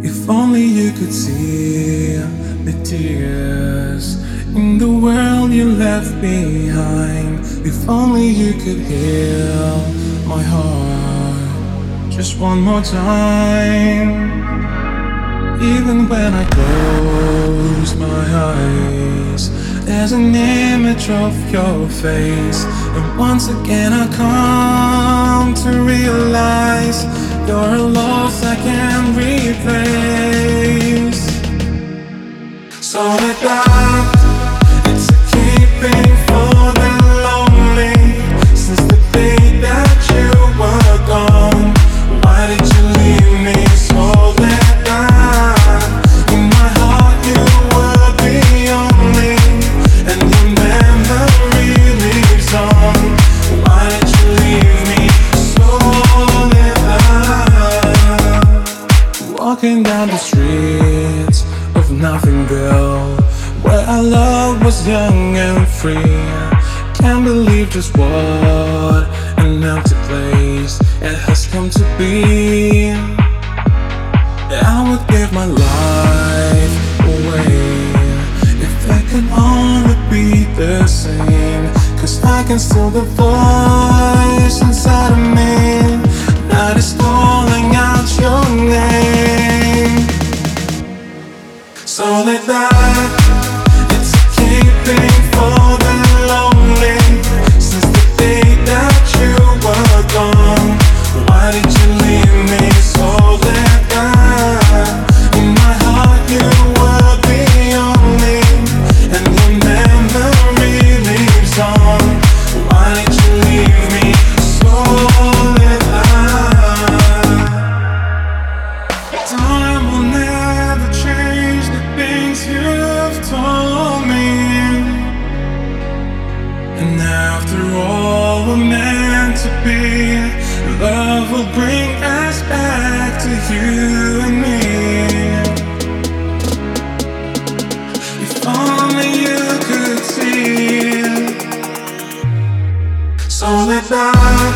If only you could see the tears in the world you left behind. If only you could heal my heart just one more time. Even when I close my eyes, there's an image of your face. And once again I come to realize you're a loss I can't replace. So let that, it's a keeping for the lonely. Since the day that you were gone, why did you leave me so let that? In my heart you were the only, and your memory lives on. Why did you leave me so let that? Walking down the streets of Nothingville, where our love was young and free. Can't believe just what an empty place it has come to be. I would give my life away if it could only be the same. 'Cause I can still the voice inside of me that is calling out your name. So let that, it's a keeping for the lonely. Since the day that you were gone, why did you leave me so let that? In my heart you were the only, and your memory lives on. Why did you leave me so let that? Time will never change the things you've told me. And after all we're meant to be, love will bring us back to you and me. If only you could see. So let that,